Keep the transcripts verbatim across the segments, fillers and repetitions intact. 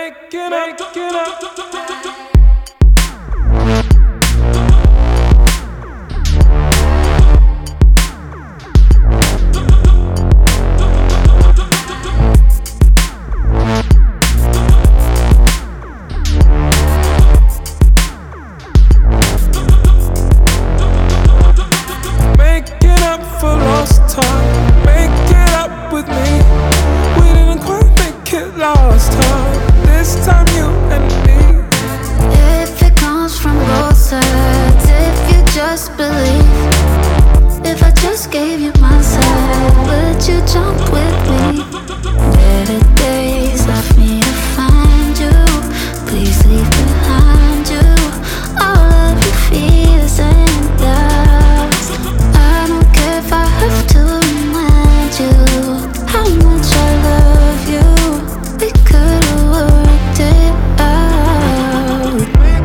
Make it up, get up. Make it up for lost time. Make it up with me. We didn't quite make it last time. This time you and me. If it comes from both sides, if you just believe, if I just gave you my side, would you jump with me? Better days left me to find you. Please leave behind you all of your fears and doubts. I don't care if I have to remind you how much I love you. We could've worked it out.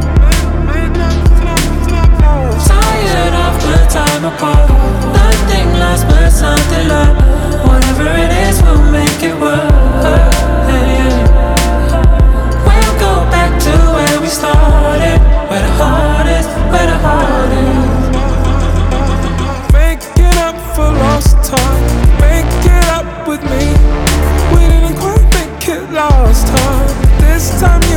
Tired of the time apart. Nothing lasts but something love. Whatever it is, we'll make it work. We'll go back to where we started. Where the heart is, where the heart is. Make it up for lost time. Make it up with me. We didn't quite make it last time. This time